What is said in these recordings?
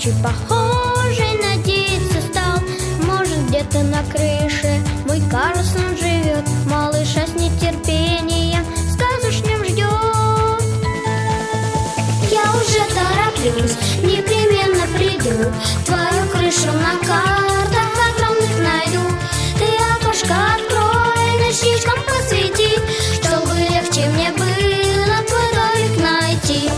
тучи, похожий на птицу стал. Может, где-то на крыше мой Карлсон живет, малыша с нетерпением сказочным ждет. Я уже тороплюсь, непременно приду, твою крышу на картах огромных найду. Ты окошко открой, ночничком посвети, чтобы легче мне было твой домик найти.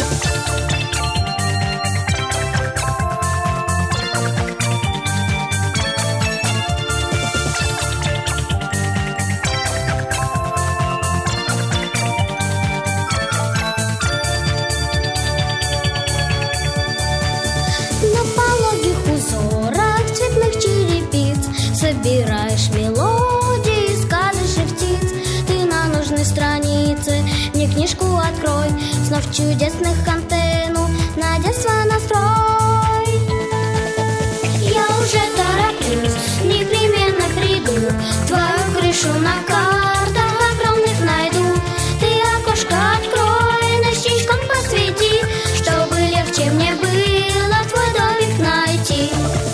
На пологих узорах цветных черепиц собираешь мелодии сказочных птиц. Ты на нужной странице мне книжку открой, снов чудесных антенну на детство настрой. Я уже тороплюсь, непременно приду, твою крышу на картах огромных найду. Ты окошко открой, ночничком посвети, чтобы легче мне было твой домик найти.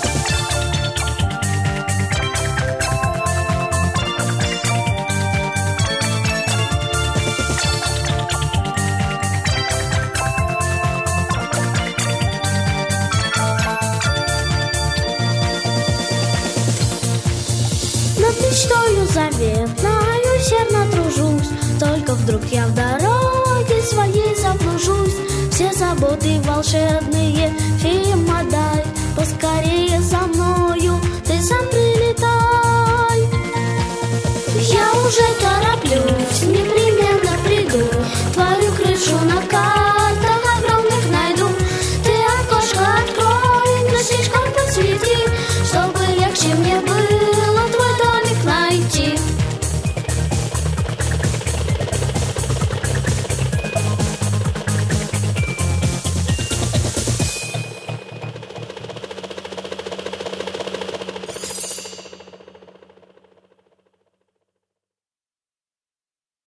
Над мечтою заветною усердно тружусь, только вдруг я в дороге своей заблужусь. Все заботы волшебные, феям отдай, поскорее